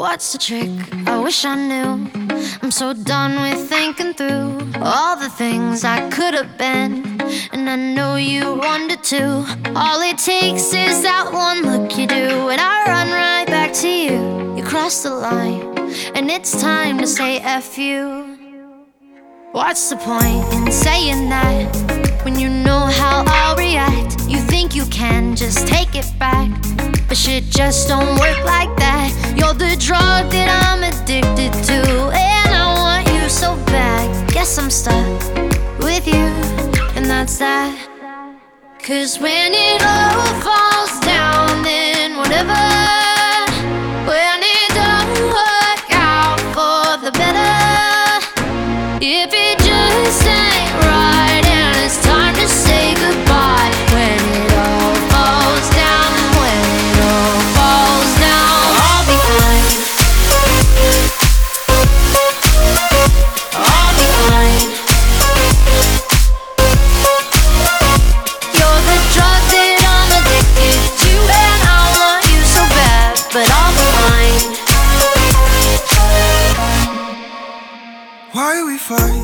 What's the trick? I wish I knew. I'm so done with thinking through all the things I could have been, and I know you wanted to. All it takes is that one look you do, and I run right back to you. You cross the line, and it's time to say F you. What's the point in saying that when you know how I'll react? You think you can just take it back, but shit just don't work like that. You're the drug that I'm addicted to, and I want you so bad. Guess I'm stuck with you, and that's that. 'Cause when it all falls down, then whatever. When it don't work out for the better, if it just ain't right and it's time to say goodbye. When it all falls down, when it all falls down, I'll be fine. I'll be fine. You're the drug that I'm addicted to, and I want you so bad, but I'll be fine. Why we fight?